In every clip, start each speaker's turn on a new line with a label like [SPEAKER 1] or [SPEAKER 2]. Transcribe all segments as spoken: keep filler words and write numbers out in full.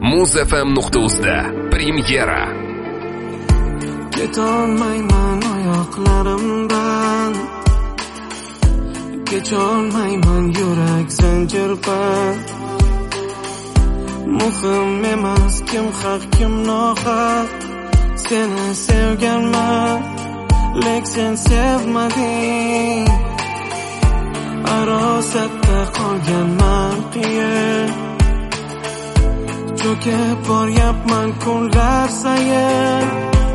[SPEAKER 1] Muzafam nuqta uzda premyera.
[SPEAKER 2] Ketolmayman oyoqlarimdan, kecholmayman yurak zanjirban. Muhim emas kim haq kim nohaq, seni sevganman, lek sen sevmading. Arosatda qolganman qiyin, cho'kib boryapman kunlar sayin.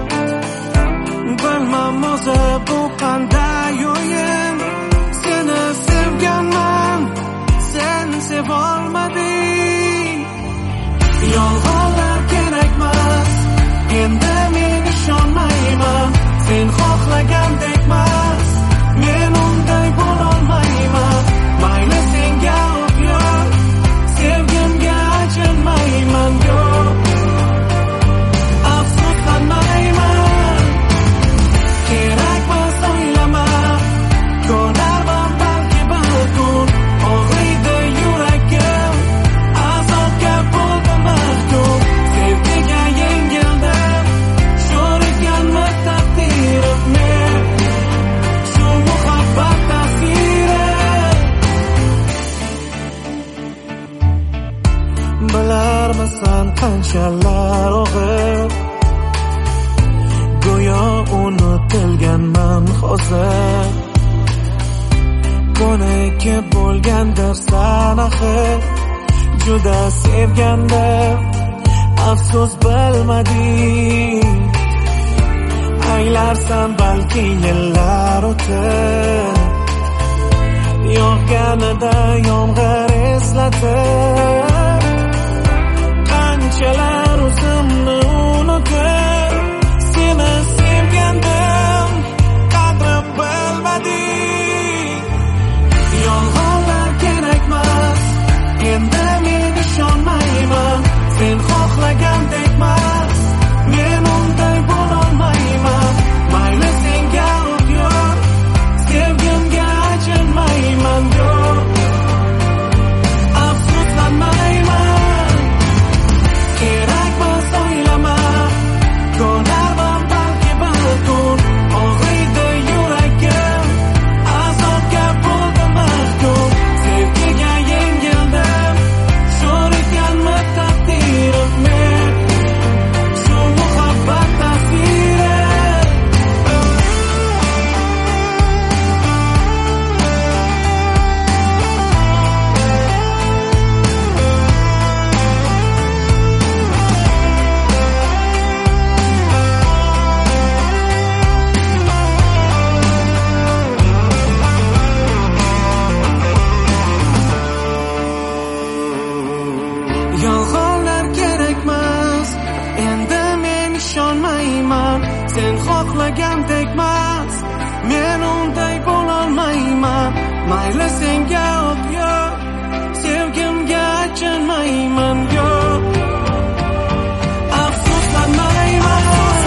[SPEAKER 2] Bilmam o'zi bu qanday o'yin, seni sevganman, sen sevolmading. Yolg'onlar kerakmas, endi men ishonmayman, sen xohlagandekmas, men unday bo'lolmayman. Mayli senga o'tyor, sevgimga achinmayman, yo'q afsuslanmayman. Kerakmas o'ylama, ko'narman balki bir kun. Og'riydi yuragim, azobga bo'ldim mahkum. Sevgiga yengildim, sho'r ekanmi taqdirim men, shu muhabbat tasviri. Bilarmisan qanchalar og'ir, go'yo unutilganman hozir. Ko'niki bo'lgandirsan axir, juda sevgandim, afsus bilmading. Anglarsan balki yillar o'tib, yog'ganida yomg'ir eslatib, qanchalar o'zimni unutib, seni sevgandim, qadrim bilmading. Yolg'onlar kerakmas, endi men ishonmayman, sen xohlagandekmas, men unday bo'lolmayman. Mayli senga o'tyor, sevgimga achinmayman, yo'q afsuslanmayman. Kerakmas o'ylama, ko'narman balki bir kun. Og'riydi yuragim, azobga bo'ldim mahkum. Sevgiga yengildim, sho'r ekanmi taqdirim men, shu muhabbat tasviri. Yolg'onlar kerakmas, endi men ishonmayman, sen xohlagandekmas, men unday bo'lolmayman. Mayli senga o'tyor, sevgimga achinmayman, yo'q afsuslanmayman.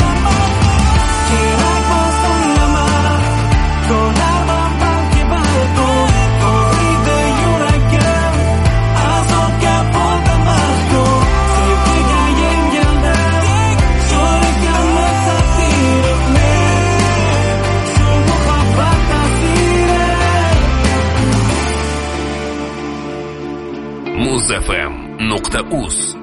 [SPEAKER 2] Kerakmas o'ylama, ko'narman balki bir kun. Og'riydi yuragim, azobga bo'ldim mahkum. Sevgiga yengildim, sho'r ekanmi taqdirim men, shu muhabbat tasviri.
[SPEAKER 1] Muzafam nuqta uz